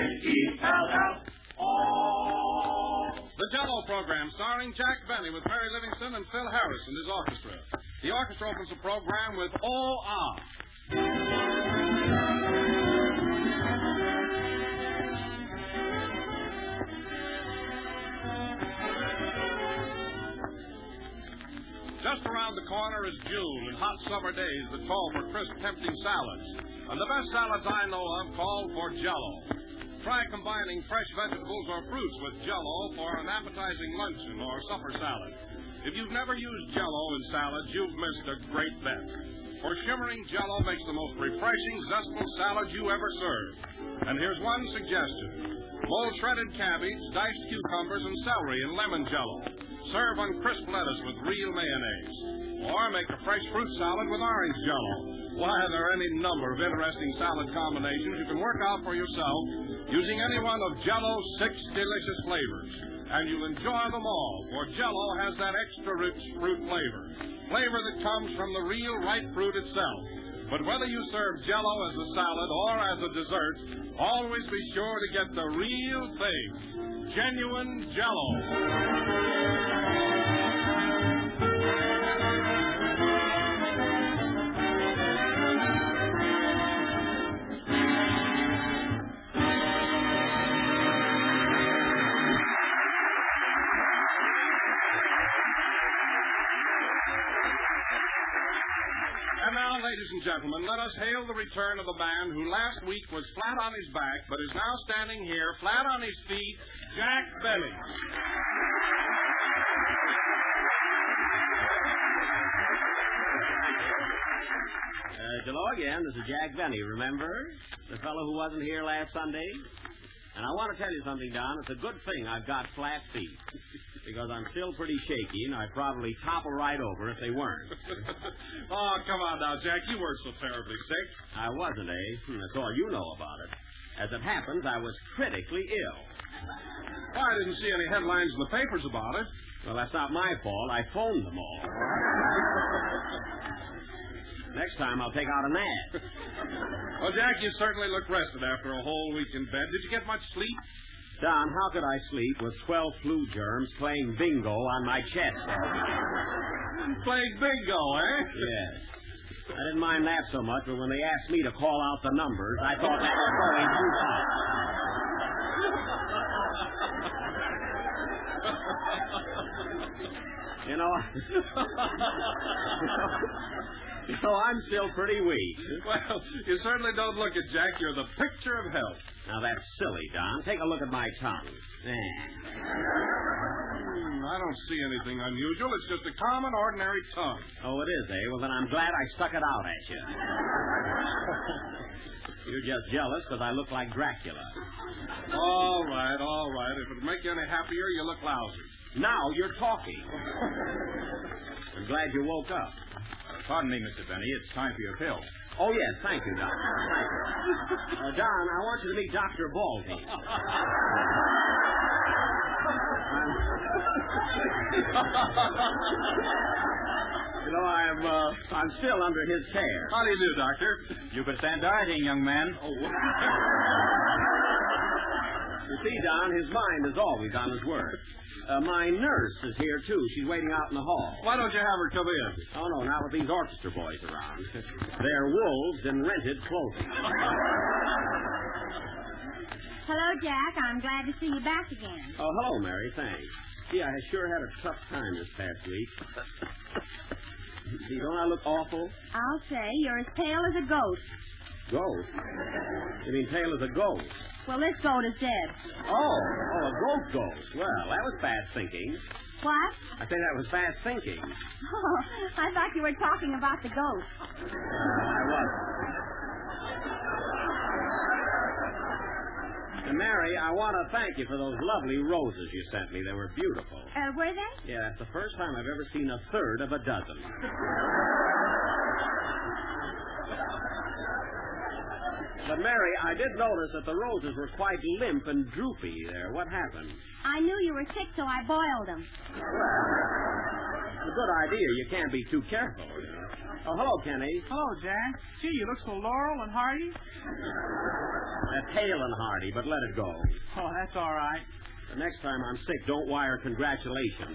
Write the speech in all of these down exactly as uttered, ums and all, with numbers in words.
E L L O. The Jell-O program, starring Jack Benny with Mary Livingston and Phil Harris and his orchestra. The orchestra opens the program with Oh Ah. Just around the corner is June and hot summer days that call for crisp, tempting salads. And the best salads I know of call for Jell-O. Try combining fresh vegetables or fruits with Jell-O for an appetizing luncheon or supper salad. If you've never used Jell-O in salads, you've missed a great bet. For shimmering Jell-O makes the most refreshing, zestful salad you ever served. And here's one suggestion. Mold shredded cabbage, diced cucumbers, and celery in lemon Jell-O. Serve on crisp lettuce with real mayonnaise. Or make a fresh fruit salad with orange Jell-O. Why, there are any number of interesting salad combinations you can work out for yourself using any one of Jell-O's six delicious flavors. And you'll enjoy them all, for Jell-O has that extra rich fruit flavor. Flavor that comes from the real ripe fruit itself. But whether you serve Jell-O as a salad or as a dessert, always be sure to get the real thing. Genuine Jell-O. And now, ladies and gentlemen, let us hail the return of the man who last week was flat on his back, but is now standing here flat on his feet, Jack Benny. Uh, hello again. This is Jack Benny, remember? The fellow who wasn't here last Sunday? And I want to tell you something, Don. It's a good thing I've got flat feet. Because I'm still pretty shaky, and I'd probably topple right over if they weren't. Oh, come on now, Jack. You weren't so terribly sick. I wasn't, eh? That's all you know about it. As it happens, I was critically ill. Well, I didn't see any headlines in the papers about it. Well, that's not my fault. I phoned them all. Next time, I'll take out an ad. Well, Jack, you certainly look rested after a whole week in bed. Did you get much sleep? Don, how could I sleep with twelve flu germs playing bingo on my chest? Playing bingo, eh? Yes. I didn't mind that so much, but when they asked me to call out the numbers, I thought that was going too far. You know, you know, I'm still pretty weak. Well, you certainly don't look it, Jack. You're the picture of health. Now, that's silly, Don. Take a look at my tongue. There. Hmm, I don't see anything unusual. It's just a common, ordinary tongue. Oh, it is, eh? Well, then I'm glad I stuck it out at you. You're just jealous because I look like Dracula. All right, all right. If it'd make you any happier, you look lousy. Now you're talking. I'm glad you woke up. Pardon me, Mister Benny. It's time for your pill. Oh, yes. Thank you, Don. Thank you. Uh, Don, I want you to meet Doctor Baldy. You know, I'm uh, I'm still under his care. How do you do, Doctor? You can stand dieting, young man. Oh. You see, Don, his mind is always on his work. Uh, my nurse is here, too. She's waiting out in the hall. Why don't you have her come in? Oh, no, not with these orchestra boys around. They're wolves in rented clothing. Hello, Jack. I'm glad to see you back again. Oh, hello, Mary. Thanks. Gee, I sure had a tough time this past week. Gee, don't I look awful? I'll say you're as pale as a goat. Ghost? You mean pale as a ghost? Well, this goat is dead. Oh, oh, a goat ghost. Well, that was fast thinking. What? I think that was fast thinking. Oh, I thought you were talking about the goat. Uh, I wasn't. And Mary, I want to thank you for those lovely roses you sent me. They were beautiful. Uh, were they? Yeah, that's the first time I've ever seen a third of a dozen. But, Mary, I did notice that the roses were quite limp and droopy there. What happened? I knew you were sick, so I boiled them. It's a good idea. You can't be too careful, you know. Oh, hello, Kenny. Hello, Jack. Gee, you look so laurel and hardy. That hale and hearty, but let it go. Oh, that's all right. The next time I'm sick, don't wire congratulations.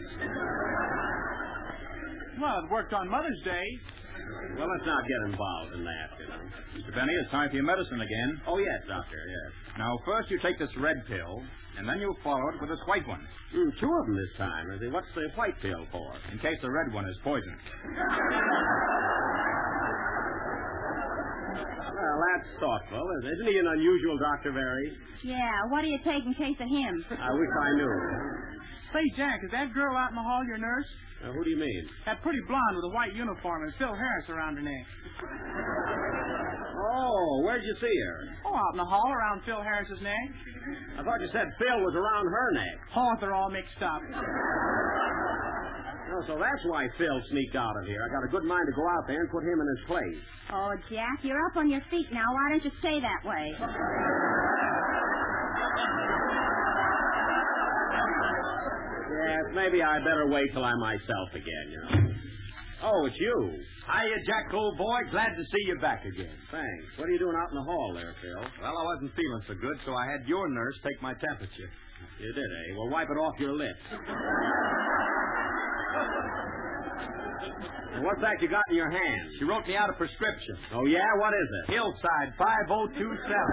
Well, it worked on Mother's Day. Well, let's not get involved in that, you know. Mister Benny, it's time for your medicine again. Oh, yes, Doctor, yes. Now, first you take this red pill, and then you follow it with this white one. Mm, two of them this time. What's the white pill for? In case the red one is poison. Well, that's thoughtful. Isn't he an unusual Doctor Very? Yeah, what do you take in case of him? I wish I knew. Say, Jack, is that girl out in the hall your nurse? Uh, who do you mean? That pretty blonde with a white uniform and Phil Harris around her neck. Oh, where'd you see her? Oh, out in the hall around Phil Harris's neck. I thought you said Phil was around her neck. Oh, they're all mixed up. Oh, so that's why Phil sneaked out of here. I got a good mind to go out there and put him in his place. Oh, Jack, you're up on your feet now. Why don't you stay that way? Yes, maybe I better wait till I'm myself again, you know. Oh, it's you. Hiya, Jack, old boy. Glad to see you back again. Thanks. What are you doing out in the hall there, Phil? Well, I wasn't feeling so good, so I had your nurse take my temperature. You did, eh? Well, wipe it off your lips. What's that you got in your hand? She wrote me out a prescription. Oh, yeah? What is it? Hillside five oh two seven.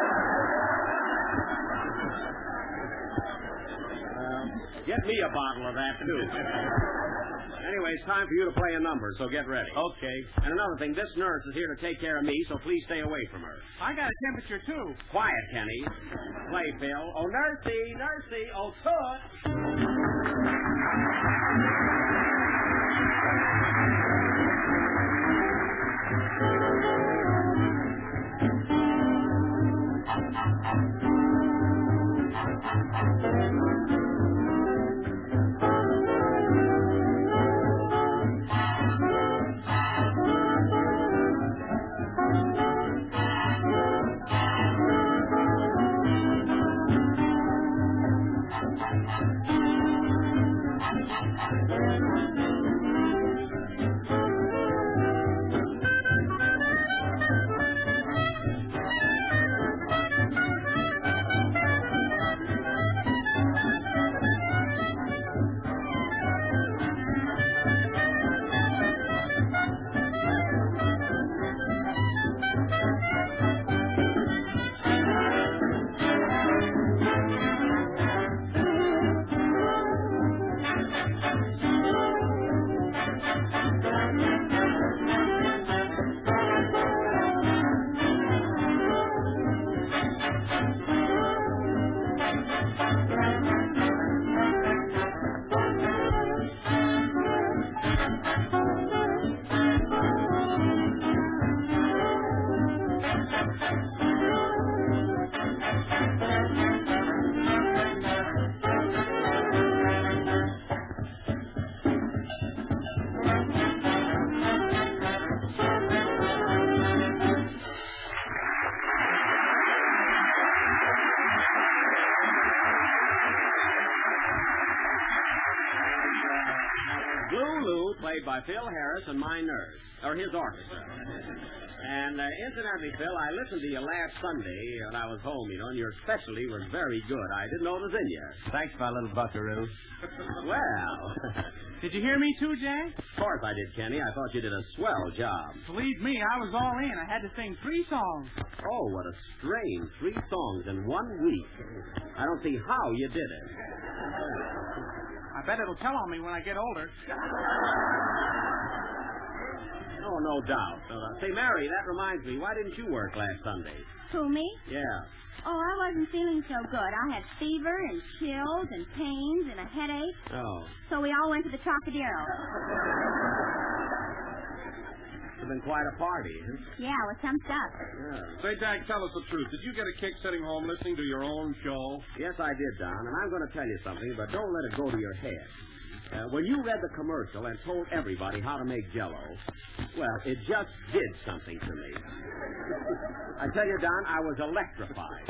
Well, get me a bottle of that, too. Anyway, it's time for you to play a number, so get ready. Okay. And another thing, this nurse is here to take care of me, so please stay away from her. I got a temperature, too. Quiet, Kenny. Play, Phil. Oh, nursey, nursey. Oh, toot. Played by Phil Harris and my nurse, or his orchestra. And uh, incidentally, Phil, I listened to you last Sunday when I was home, you know, and your specialty was very good. I didn't know it was in you. Thanks, my little buckaroo. Well. Did you hear me, too, Jack? Of course I did, Kenny. I thought you did a swell job. Believe me, I was all in. I had to sing three songs. Oh, what a strain. Three songs in one week. I don't see how you did it. I bet it'll tell on me when I get older. Oh, no doubt. Uh, say, Mary, that reminds me. Why didn't you work last Sunday? Who, me? Yeah. Oh, I wasn't feeling so good. I had fever and chills and pains and a headache. Oh. So we all went to the Trocadero. It's been quite a party, huh? Yeah, with some stuff. Yeah. Say, Jack, tell us the truth. Did you get a kick sitting home listening to your own show? Yes, I did, Don, and I'm going to tell you something, but don't let it go to your head. Uh, when you read the commercial and told everybody how to make Jell-O, well, it just did something to me. I tell you, Don, I was electrified.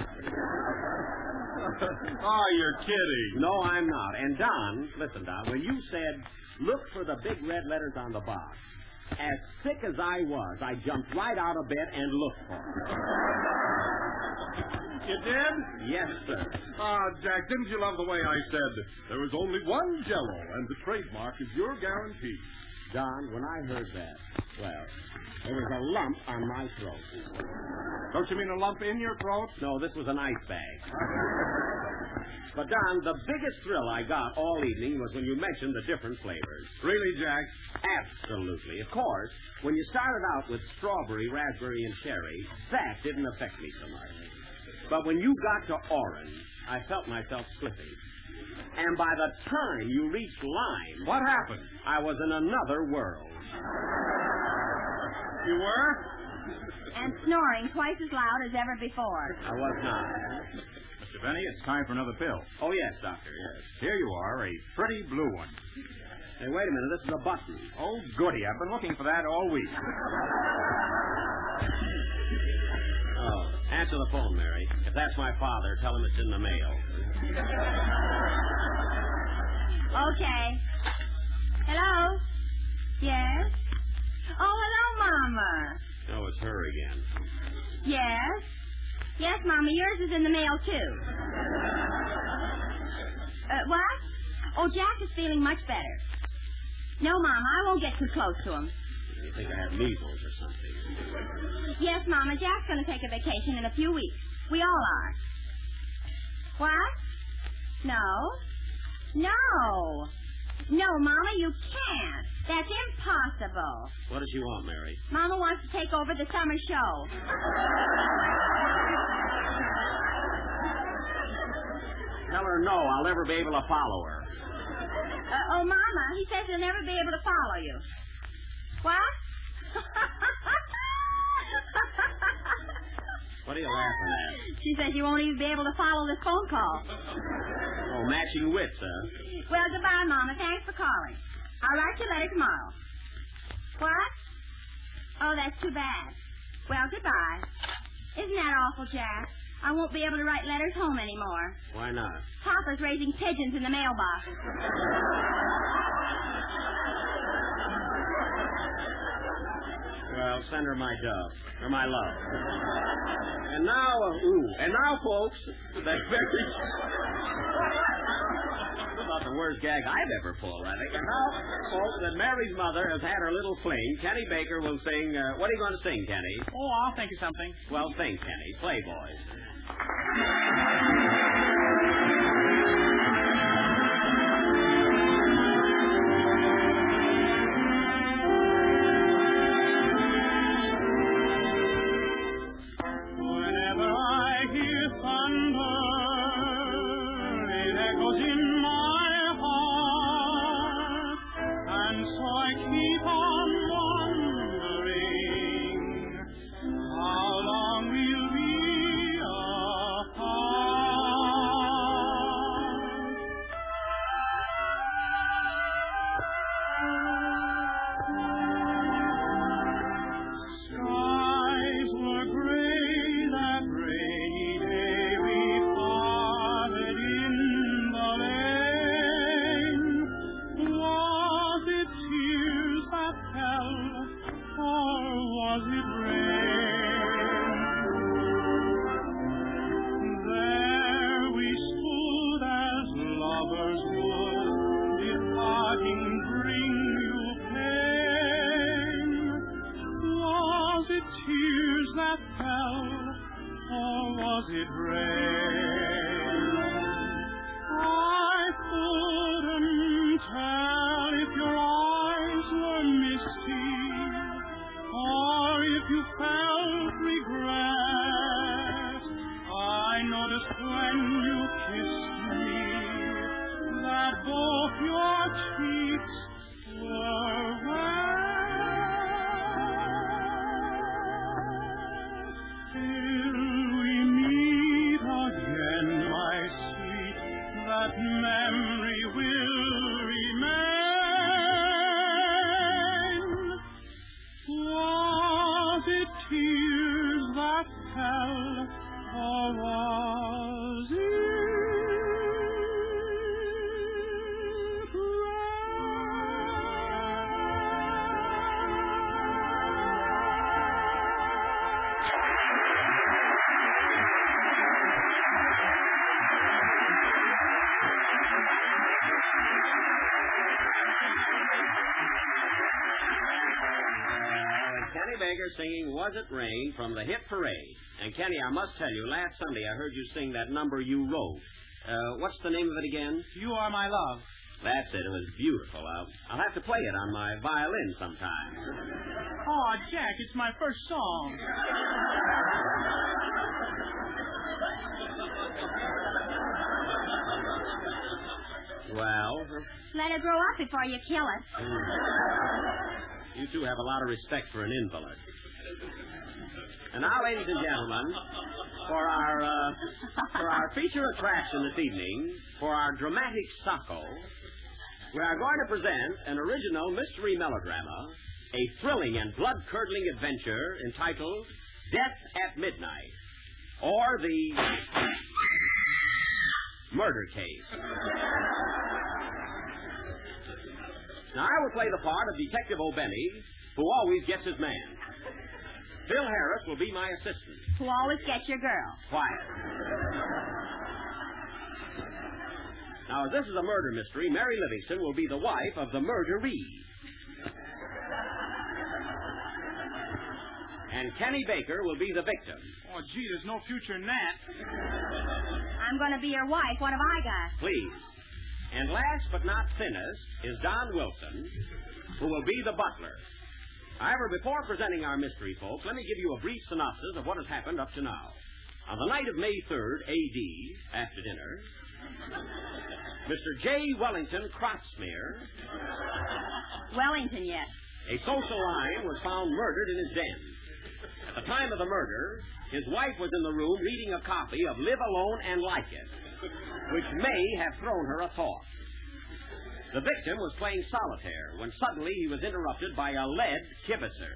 Oh, you're kidding. No, I'm not. And, Don, listen, Don, when you said, look for the big red letters on the box, as sick as I was, I jumped right out of bed and looked for it. You did? Yes, sir. Ah, Jack, didn't you love the way I said there was only one Jell-O, and the trademark is your guarantee? Don, when I heard that, well, there was a lump on my throat. Don't you mean a lump in your throat? No, this was an ice bag. But, Don, the biggest thrill I got all evening was when you mentioned the different flavors. Really, Jack? Absolutely. Of course, when you started out with strawberry, raspberry, and cherry, that didn't affect me so much. But when you got to orange, I felt myself slipping. And by the time you reached lime... What happened? I was in another world. You were? And snoring twice as loud as ever before. I was not. Mister Benny, it's time for another pill. Oh, yes, Doctor, yes. Here you are, a pretty blue one. Hey, wait a minute. This is a button. Oh, goody. I've been looking for that all week. Oh, answer the phone, Mary. If that's my father, tell him it's in the mail. Okay. Hello? Yes? Oh, hello, Mama. Oh, it's her again. Yes? Yes, Mama, yours is in the mail, too. Uh, what? Oh, Jack is feeling much better. No, Mama, I won't get too close to him. You think I have measles or something? Yes, Mama, Jack's going to take a vacation in a few weeks. We all are. What? No. No. No, Mama, you can't. That's impossible. What does she want, Mary? Mama wants to take over the summer show. Tell her no. I'll never be able to follow her. Uh, oh, Mama, he says he'll never be able to follow you. What? What are you laughing at? She says you won't even be able to follow this phone call. Oh, matching wits, huh? Well, goodbye, Mama. Thanks for calling. I'll write you a letter tomorrow. What? Oh, that's too bad. Well, goodbye. Isn't that awful, Jack? I won't be able to write letters home anymore. Why not? Papa's raising pigeons in the mailbox. Well, send her my dove, or my love. And now, uh, ooh, and now, folks, that very... about the worst gag I've ever pulled, I think. And now, folks, that Mary's mother has had her little fling, Kenny Baker will sing, uh, what are you going to sing, Kenny? Oh, I'll think of something. Well, sing, Kenny. Play, boys. Baker singing Was It Rain from the hit parade. And, Kenny, I must tell you, last Sunday I heard you sing that number you wrote. Uh, what's the name of it again? You Are My Love. That's it. It was beautiful. I'll, I'll have to play it on my violin sometime. Oh, Jack, it's my first song. Well? Let her grow up before you kill it. Mm. You two have a lot of respect for an invalid. And now, ladies and gentlemen, for our uh, for our feature attraction this evening, for our dramatic sacco, we are going to present an original mystery melodrama, a thrilling and blood-curdling adventure entitled Death at Midnight, or the Murder Case. Now, I will play the part of Detective O'Benny, who always gets his man. Phil Harris will be my assistant. Who always gets your girl. Quiet. Now, as this is a murder mystery, Mary Livingston will be the wife of the murderee. And Kenny Baker will be the victim. Oh, gee, there's no future in that. I'm going to be your wife. What have I got? Please. And last but not thinnest is Don Wilson, who will be the butler. However, before presenting our mystery, folks, let me give you a brief synopsis of what has happened up to now. On the night of May third, A D, after dinner, Mister J. Wellington Crotsmere, Wellington, yes. a social lion, was found murdered in his den. At the time of the murder, his wife was in the room reading a copy of Live Alone and Like It, which may have thrown her a thought. The victim was playing solitaire when suddenly he was interrupted by a lead kibitzer.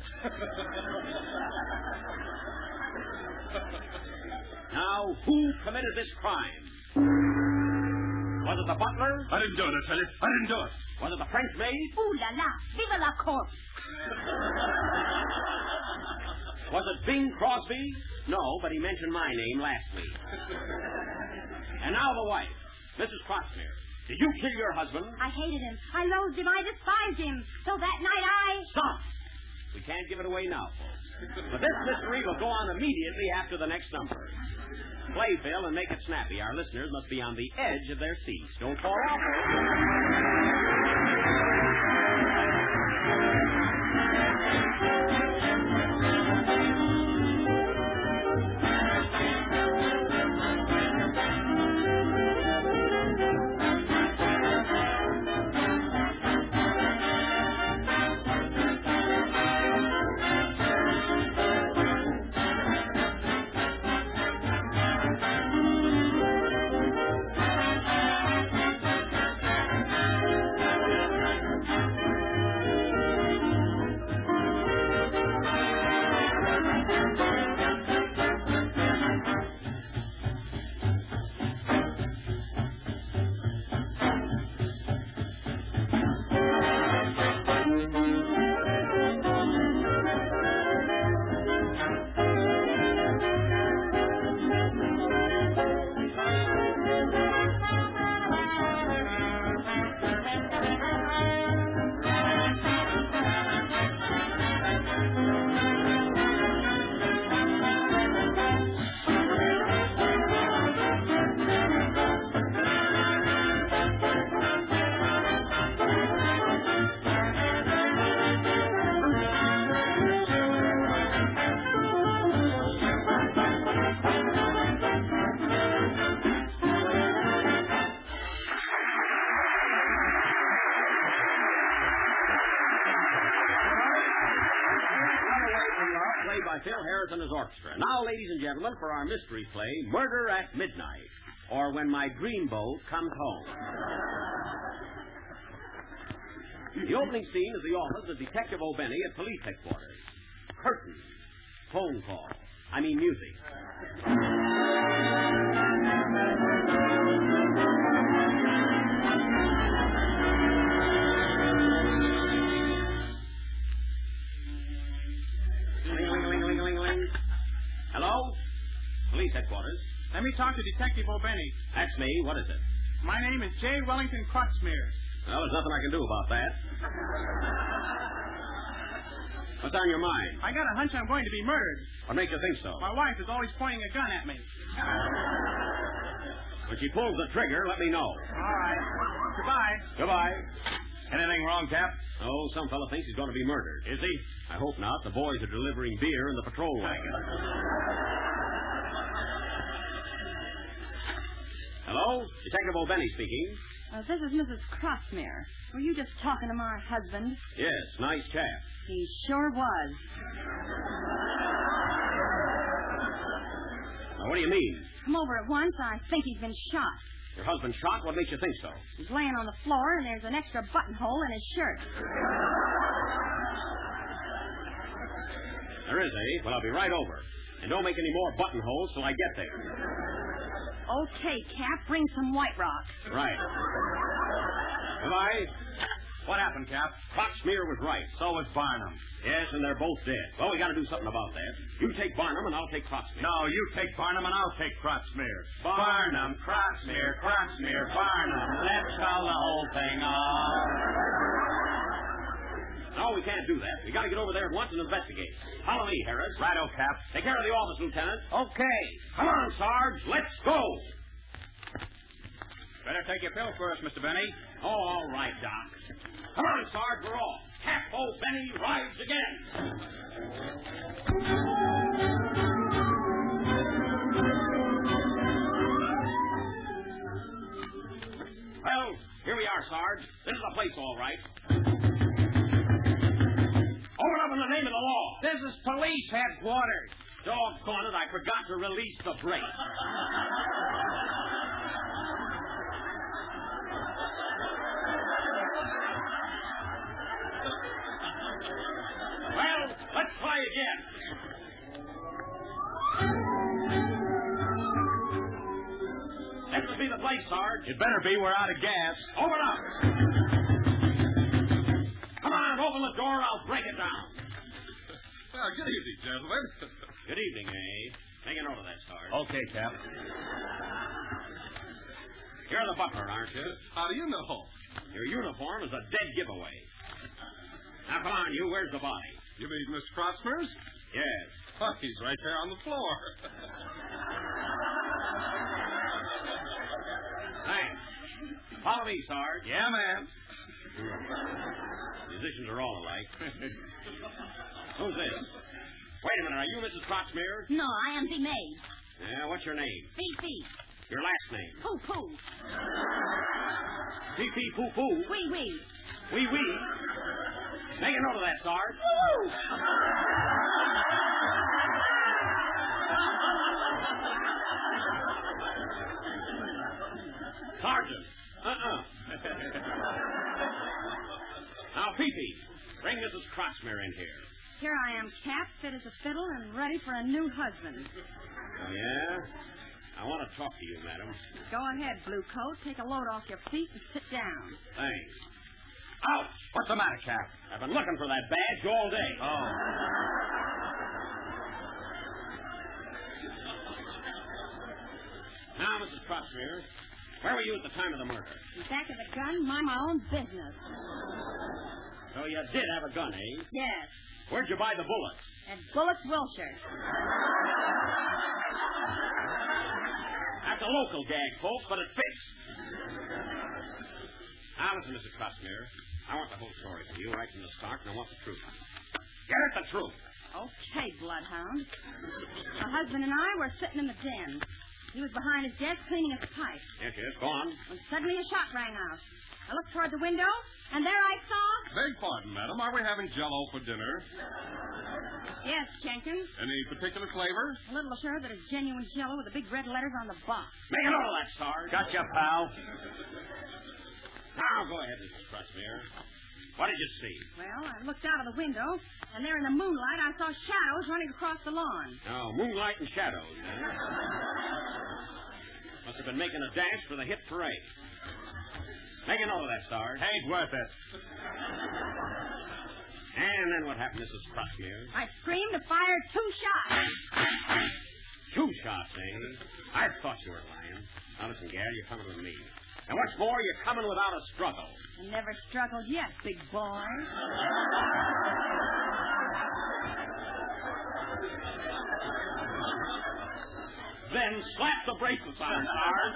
Now, who committed this crime? Was it the butler? I didn't do it, I tell you. I didn't do it. Was it the French maid? Ooh la la. Viva la corpse. Was it Bing Crosby? No, but he mentioned my name last week. And now the wife, Missus Crossmere. Did you kill your husband? I hated him. I loathed him. I despised him. So that night I... Stop! We can't give it away now, folks. But this mystery will go on immediately after the next number. Play, Phil, and make it snappy. Our listeners must be on the edge of their seats. Don't fall off. Phil Harris and his orchestra. Now, ladies and gentlemen, for our mystery play, Murder at Midnight, or When My Dreamboat Comes Home. The opening scene is the office of Detective O'Benny at police headquarters. Curtain. Phone call. I mean music. Hello? Police headquarters. Let me talk to Detective O'Benny. That's me. What is it? My name is J. Wellington Crotsmere. Well, there's nothing I can do about that. What's on your mind? I got a hunch I'm going to be murdered. What makes you think so? My wife is always pointing a gun at me. When she pulls the trigger, let me know. All right. Goodbye. Goodbye. Anything wrong, Cap? Oh, some fella thinks he's going to be murdered. Is he? I hope not. The boys are delivering beer in the patrol wagon. Hello? Detective O'Benny speaking. Uh, this is Missus Crossmere. Were you just talking to my husband? Yes, nice chap. He sure was. Now, what do you mean? Come over at once. I think he's been shot. Your husband shot? What makes you think so? He's laying on the floor, and there's an extra buttonhole in his shirt. There is, eh? Well, I'll be right over. And don't make any more buttonholes till I get there. Okay, Cap, bring some White Rock. Right. Goodbye. What happened, Cap? Proxmere was right. So was Barnum. Yes, and they're both dead. Well, we got to do something about that. You take Barnum, and I'll take Proxmere. No, you take Barnum and I'll take Croxmere. Barnum, Croxmere, Croxmere, Barnum. Let's call the whole thing off. No, we can't do that. We got to get over there at once and investigate. Follow me, Harris. Righto, Cap. Take care of the office, Lieutenant. Okay. Come on, Sarge. Let's go. Better take your pill first, Mister Benny. Oh, all right, Doc. Come on, Sarge. We're off. Capo Benny rides again. Well, here we are, Sarge. This is the place, all right. Open up in the name of the law. This is police headquarters. Doggone it, I forgot to release the brake. Well, let's try again. This will be the place, Sarge. It better be. We're out of gas. Open up. Come on, open the door. I'll break it down. Well, good evening, gentlemen. Good evening, eh? Make a note of that, Sarge. Okay, Cap. You're the butler, aren't you? How do you know? Your uniform is a dead giveaway. Now, come on, you. Where's the body? You mean Mister Crossmer's? Yes. Oh, he's right there on the floor. Thanks. Follow me, Sarge. Yeah, man. Musicians are all alike. Who's this? Wait a minute. Are you Missus Croxmere? No, I am the maid. Yeah, what's your name? Fifi. Your last name? Poo poo. Pee-pee, poo-poo. Wee wee. Wee wee. Make a note of that, Sarge. Woo! Sergeant. Uh-uh. Now, Pee-pee, bring Missus Croxmere in here. Here I am, Cap, fit as a fiddle and ready for a new husband. Oh, yeah? I want to talk to you, madam. Go ahead, Blue Coat. Take a load off your feet and sit down. Thanks. Ouch! What's the matter, Cap? I've been looking for that badge all day. Oh. Now, Missus Croxmere, where were you at the time of the murder? Back of the gun, mind my own business. So you did have a gun, eh? Yes. Where'd you buy the bullets? At Bullets, Wilshire. That's a local gag, folks, but it fits. Now, listen, Missus Croxmere. I want the whole story from you right from the start, and I want the truth. Get at the truth. Okay, Bloodhound. My husband and I were sitting in the den. He was behind his desk cleaning his pipe. Yes, yes, go on. When suddenly a shot rang out. I looked toward the window, and there I saw... Beg pardon, madam. Are we having Jell-O for dinner? Yes, Jenkins. Any particular flavor? A little assured that it's genuine Jell-O with the big red letters on the box. Make a note of that, Sarge. Gotcha, pal. Now, go ahead, Missus Croxmere. What did you see? Well, I looked out of the window, and there in the moonlight I saw shadows running across the lawn. Oh, moonlight and shadows, eh? Must have been making a dash for the hit parade. Make a note of that, Sarge. Ain't worth it. And then what happened, Missus Croxmere? I screamed and fired two shots. Two shots, eh? I thought you were lying. Now, listen, Gary, you're coming with me. And what's more, you're coming without a struggle. I never struggled yet, big boy. Then slap the bracelets on her, Sarge.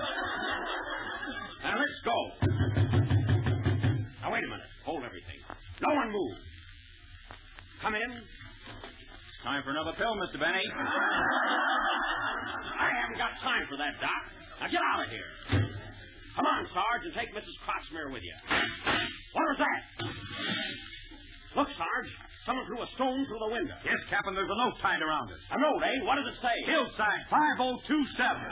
Now, let's go. Now, wait a minute. Hold everything. No one move. Come in. Time for another pill, Mister Benny. I haven't got time for that, Doc. Now, get out of here. Come on, Sarge, and take Missus Crotchmere with you. What was that? Look, Sarge. Someone threw a stone through the window. Yes, Captain, there's a note tied around it. A note, eh? What does it say? Hillside five oh two seven.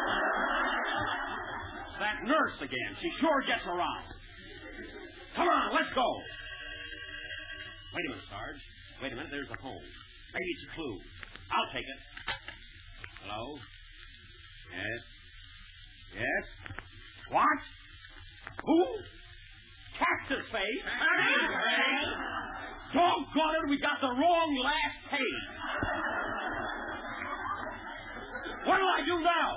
That nurse again. She sure gets around. Come on, let's go. Wait a minute, Sarge. Wait a minute, there's the phone. Maybe it's a clue. I'll take it. Hello? Yes? Yes? What? Who? Cactus Face? Cactus Face? Doggone it, we got the wrong last page. What'll I do now?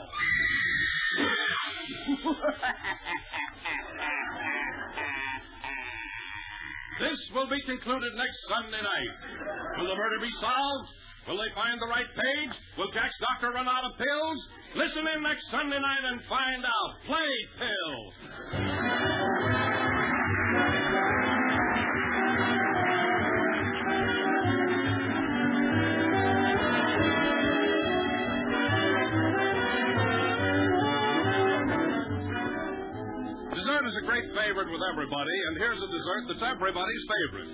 This will be concluded next Sunday night. Will the murder be solved? Will they find the right page? Will Jack's doctor run out of pills? Listen in next Sunday night and find out. Play Pill. Dessert is a great favorite with everybody, and here's a dessert that's everybody's favorite.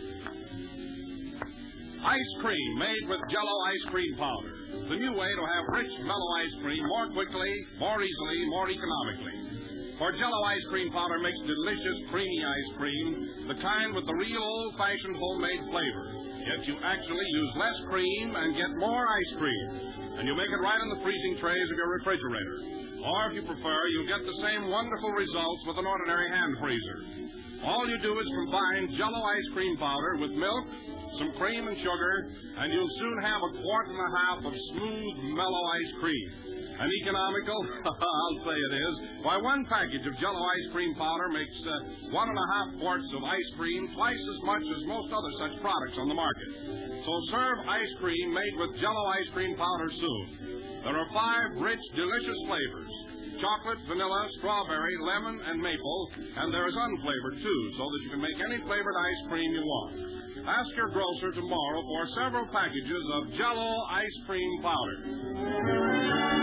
Ice cream made with Jell-O ice cream powder. The new way to have rich, mellow ice cream more quickly, more easily, more economically. For Jell-O ice cream powder makes delicious, creamy ice cream, the kind with the real old-fashioned homemade flavor. Yet you actually use less cream and get more ice cream. And you make it right in the freezing trays of your refrigerator. Or, if you prefer, you'll get the same wonderful results with an ordinary hand freezer. All you do is combine Jell-O ice cream powder with milk, some cream and sugar, and you'll soon have a quart and a half of smooth, mellow ice cream. And economical? I'll say it is. Why, one package of Jell-O ice cream powder makes uh, one and a half quarts of ice cream, twice as much as most other such products on the market. So serve ice cream made with Jell-O ice cream powder soon. There are five rich, delicious flavors. Chocolate, vanilla, strawberry, lemon, and maple. And there is unflavored, too, so that you can make any flavored ice cream you want. Ask your grocer tomorrow for several packages of Jell-O ice cream powder.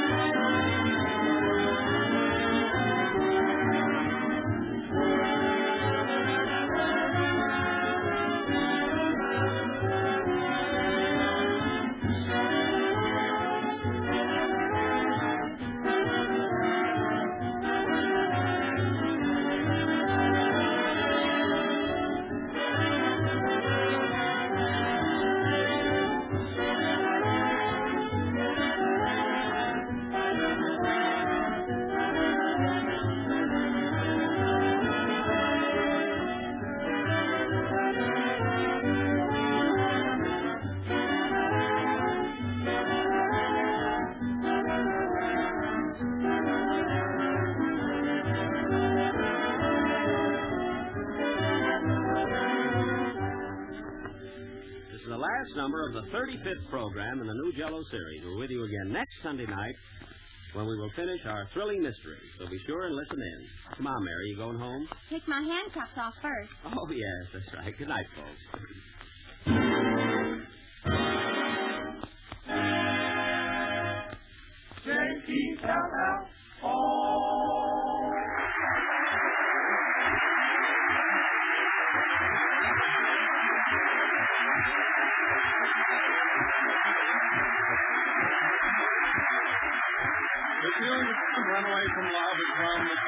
Number of the thirty-fifth program in the new Jell-O series. We're with you again next Sunday night when we will finish our thrilling mystery. So be sure and listen in. Come on, Mary, you going home? Take my handcuffs off first. Oh, yes, that's right. Good night, folks. J E L L O. The tune Runaway from Love is from the